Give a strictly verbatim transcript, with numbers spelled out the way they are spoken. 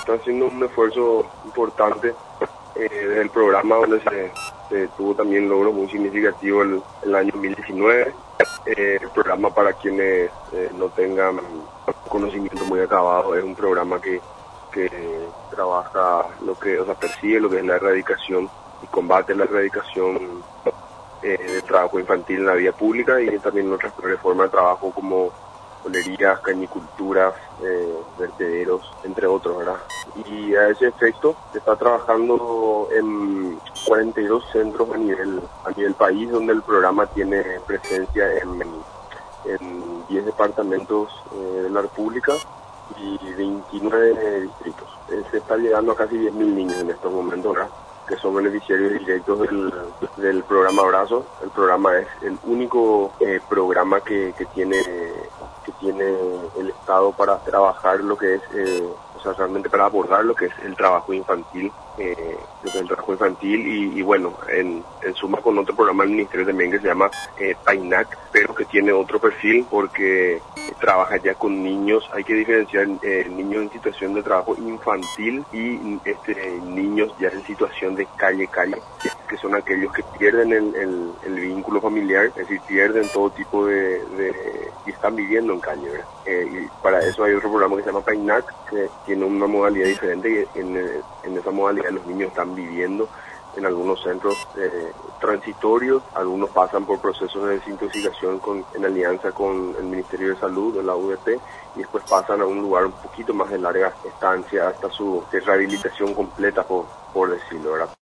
está haciendo un esfuerzo importante eh, desde el programa donde se, se tuvo también logros muy significativos el, el año dos mil diecinueve. Eh, el programa, para quienes eh, no tengan conocimiento muy acabado, es un programa que, que trabaja lo que, o sea, persigue lo que es la erradicación y combate la erradicación eh, del trabajo infantil en la vía pública y también otras formas de trabajo como olerías, cañiculturas, eh, vertederos, entre otros, ¿verdad? Y a ese efecto se está trabajando en cuarenta y dos centros a nivel a nivel país, donde el programa tiene presencia en, en diez departamentos eh, de la República y veintinueve distritos. Eh, se está llegando a casi diez mil niños en estos momentos, ¿verdad?, que son beneficiarios directos del, del programa Abrazo. El programa es el único eh, programa que, que tiene que tiene el Estado para trabajar lo que es, eh, o sea, realmente para abordar lo que es el trabajo infantil, eh, lo que es el trabajo infantil y, y bueno, en, en suma con otro programa del Ministerio también que se llama eh, PAINAC, pero que tiene otro perfil porque trabaja ya con niños. Hay que diferenciar eh, niños en situación de trabajo infantil y este niños ya en situación de calle calle, que son aquellos que pierden el, el, el vínculo familiar, es decir, pierden todo tipo de, de y están viviendo en calle, ¿verdad? Eh, y para eso hay otro programa que se llama PAINAC, que tiene una modalidad diferente y en, en esa modalidad los niños están viviendo en algunos centros eh, transitorios, algunos pasan por procesos de desintoxicación con, en alianza con el Ministerio de Salud, de la U D P, y después pasan a un lugar un poquito más de larga estancia hasta su rehabilitación completa, por, por decirlo, ¿verdad?